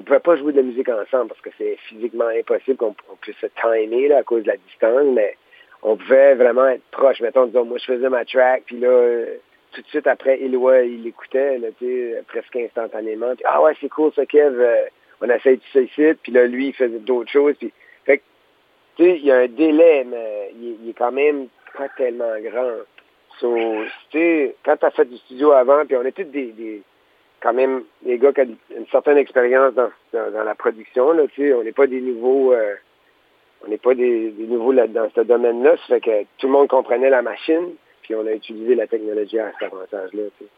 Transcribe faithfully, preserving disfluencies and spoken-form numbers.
pouvait pas jouer de la musique ensemble parce que c'est physiquement impossible qu'on on puisse se timer là, à cause de la distance, mais on pouvait vraiment être proche. Mettons, disons, moi, je faisais ma track, puis là, euh, tout de suite après, Éloi, il l'écoutait, là, tu sais, presque instantanément. Puis, ah ouais, c'est cool, ça, Kev, euh, on essaye tout ça ici. Puis là, lui, il faisait d'autres choses. Puis, fait que, tu sais, il y a un délai, mais il, il est quand même pas tellement grand. So, tu sais, quand t'as fait du studio avant, puis on est tous des, des quand même des gars qui ont une certaine expérience dans, dans, dans la production, là, tu sais, on n'est pas des nouveaux... Euh, On n'est pas des, des nouveaux là, dans ce domaine-là. Ça fait que tout le monde comprenait la machine, puis on a utilisé la technologie à cet avantage-là. Tu sais.